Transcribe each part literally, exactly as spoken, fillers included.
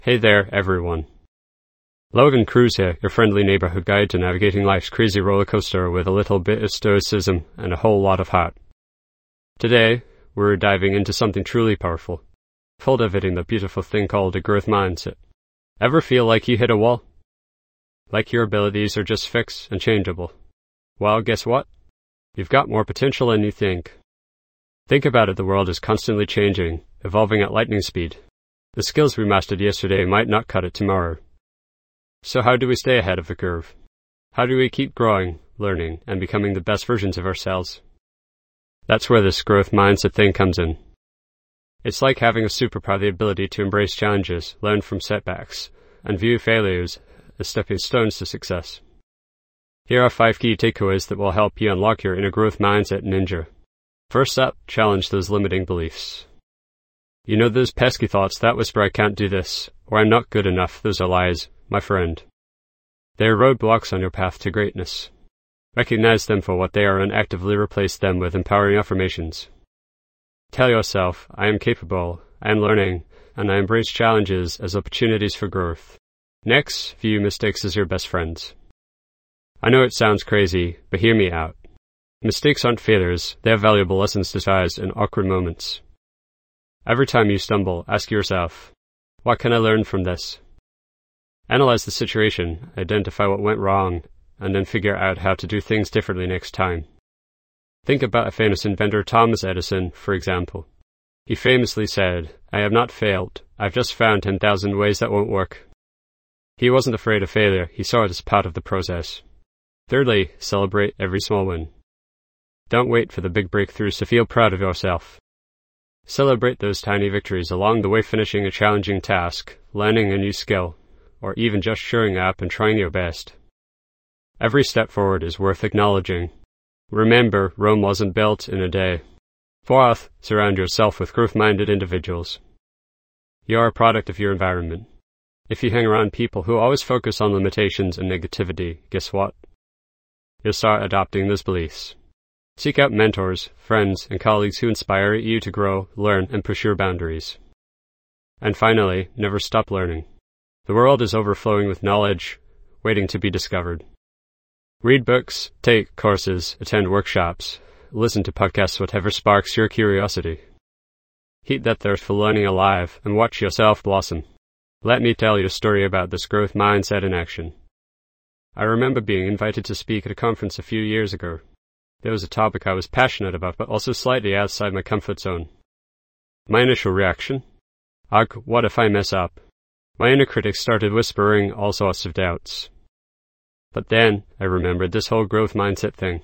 Hey there, everyone. Logan Cruz here, your friendly neighborhood guide to navigating life's crazy roller coaster with a little bit of stoicism and a whole lot of heart. Today, we're diving into something truly powerful, cultivating the beautiful thing called a growth mindset. Ever feel like you hit a wall? Like your abilities are just fixed and changeable? Well, guess what? You've got more potential than you think. Think about it, the world is constantly changing, evolving at lightning speed. The skills we mastered yesterday might not cut it tomorrow. So how do we stay ahead of the curve? How do we keep growing, learning, and becoming the best versions of ourselves? That's where this growth mindset thing comes in. It's like having a superpower, the ability to embrace challenges, learn from setbacks, and view failures as stepping stones to success. Here are five key takeaways that will help you unlock your inner growth mindset ninja. First up, challenge those limiting beliefs. You know those pesky thoughts that whisper, I can't do this, or I'm not good enough? Those are lies, my friend. They are roadblocks on your path to greatness. Recognize them for what they are and actively replace them with empowering affirmations. Tell yourself, I am capable, I am learning, and I embrace challenges as opportunities for growth. Next, view mistakes as your best friends. I know it sounds crazy, but hear me out. Mistakes aren't failures, they are valuable lessons disguised in awkward moments. Every time you stumble, ask yourself, what can I learn from this? Analyze the situation, identify what went wrong, and then figure out how to do things differently next time. Think about a famous inventor, Thomas Edison, for example. He famously said, I have not failed, I've just found ten thousand ways that won't work. He wasn't afraid of failure, he saw it as part of the process. Thirdly, celebrate every small win. Don't wait for the big breakthroughs to feel proud of yourself. Celebrate those tiny victories along the way, finishing a challenging task, learning a new skill, or even just showing up and trying your best. Every step forward is worth acknowledging. Remember, Rome wasn't built in a day. Fourth, surround yourself with growth-minded individuals. You are a product of your environment. If you hang around people who always focus on limitations and negativity, guess what? You'll start adopting those beliefs. Seek out mentors, friends, and colleagues who inspire you to grow, learn, and push your boundaries. And finally, never stop learning. The world is overflowing with knowledge, waiting to be discovered. Read books, take courses, attend workshops, listen to podcasts, whatever sparks your curiosity. Keep that thirst for learning alive and watch yourself blossom. Let me tell you a story about this growth mindset in action. I remember being invited to speak at a conference a few years ago. There was a topic I was passionate about, but also slightly outside my comfort zone. My initial reaction? Ugh, what if I mess up? My inner critic started whispering all sorts of doubts. But then, I remembered this whole growth mindset thing.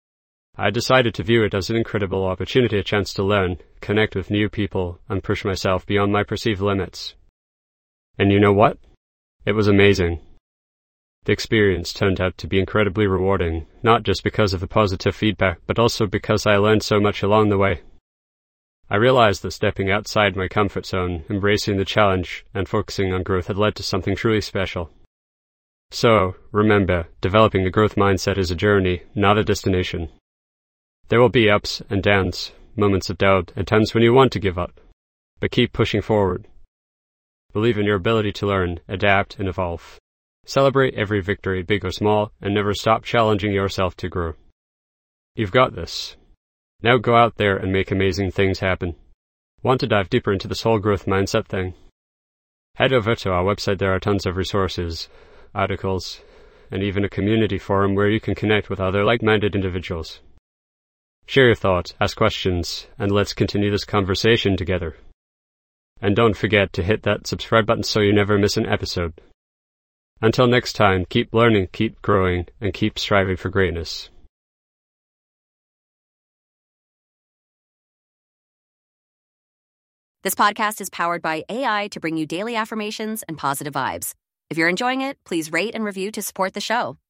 I decided to view it as an incredible opportunity, a chance to learn, connect with new people, and push myself beyond my perceived limits. And you know what? It was amazing. The experience turned out to be incredibly rewarding, not just because of the positive feedback, but also because I learned so much along the way. I realized that stepping outside my comfort zone, embracing the challenge, and focusing on growth had led to something truly special. So, remember, developing a growth mindset is a journey, not a destination. There will be ups and downs, moments of doubt, and times when you want to give up. But keep pushing forward. Believe in your ability to learn, adapt, and evolve. Celebrate every victory, big or small, and never stop challenging yourself to grow. You've got this. Now go out there and make amazing things happen. Want to dive deeper into this whole growth mindset thing? Head over to our website. There are tons of resources, articles, and even a community forum where you can connect with other like-minded individuals. Share your thoughts, ask questions, and let's continue this conversation together. And don't forget to hit that subscribe button so you never miss an episode. Until next time, keep learning, keep growing, and keep striving for greatness. This podcast is powered by A I to bring you daily affirmations and positive vibes. If you're enjoying it, please rate and review to support the show.